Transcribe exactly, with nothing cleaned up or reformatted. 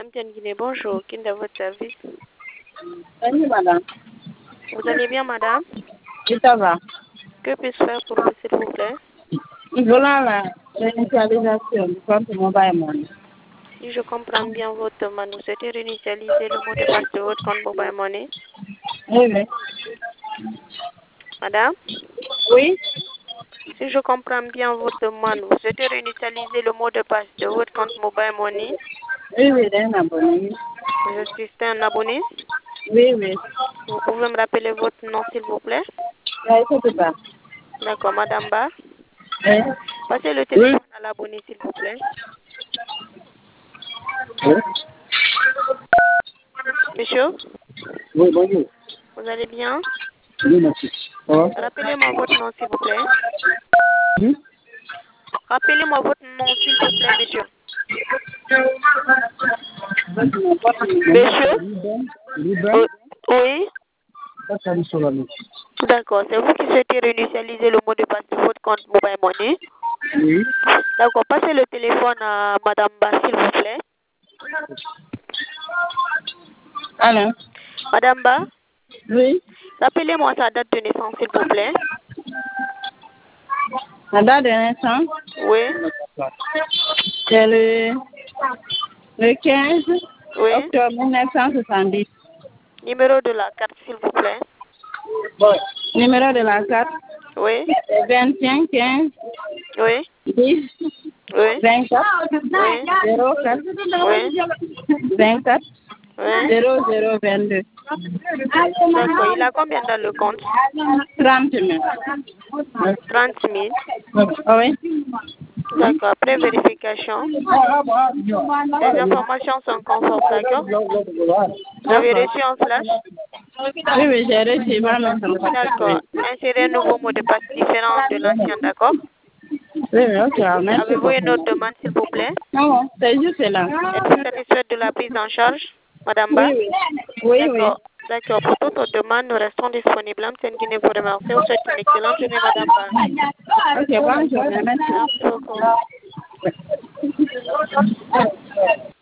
Madame Guinée, bonjour. Qui est de votre service? Oui, madame. Vous allez bien, madame? Oui, ça va. Que puis-je faire pour vous, s'il vous plaît? Voilà la réinitialisation du compte Mobile Money. Si je comprends bien votre demande, vous souhaitez réinitialiser le mot de passe de votre compte Mobile Money? Oui, oui. Madame? Oui, Si je comprends bien votre demande, vous souhaitez réinitialiser le mot de passe de votre compte Mobile Money? oui, oui, d'un abonné. Vous assistez un abonné? Oui, oui. Vous pouvez me rappeler votre nom, s'il vous plaît? Oui, écoute pas. D'accord, madame Ba. Oui. Passez le Oui. téléphone à l'abonné, s'il vous plaît. Oui. Monsieur, Oui, bonjour. vous allez bien? Oui, merci. Ça va? Rappelez-moi votre nom, s'il vous plaît. Oui. Rappelez-moi votre nom, s'il vous plaît, monsieur. Monsieur? Ruben. Euh, Oui? Bakary Solano. D'accord. C'est vous qui souhaitez réinitialiser le mot de passe de votre compte Mobile Money? Oui. D'accord. Passez le téléphone à madame Ba, s'il vous plaît. Alors? Madame Ba, Oui. rappelez-moi sa date de naissance, s'il vous plaît. La date de naissance, Oui? c'est le, le quinze Oui? octobre mille neuf cent soixante-dix. Numéro de la carte, s'il vous plaît. Bon. Numéro de la carte, Oui? vingt-cinq quinze Oui? dix Oui? vingt-quatre Oui? zéro quatre Oui? vingt-quatre Oui? zéro zéro vingt-deux. D'accord. Il a combien dans le compte? trente mille. Trente mille. Oui. D'accord. Après vérification, les informations sont conformes, d'accord? Vous avez D'accord. reçu un flash? Oui, oui, j'ai reçu ma maison. D'accord. Insérez un nouveau mot de passe différent de l'ancien, d'accord? Oui, oui, ok, merci Avez-vous une autre beaucoup. demande, s'il vous plaît? Non, c'est juste là. Êtes-vous satisfaite de la prise en charge, madame Ba? Oui, oui. Oui, oui. D'accord. D'accord. Pour toute autre demande, nous restons disponibles. Madame Guinée vous remercie. Vous souhaite une excellente journée, madame Ba. Ok, bonne journée, merci. Merci beaucoup.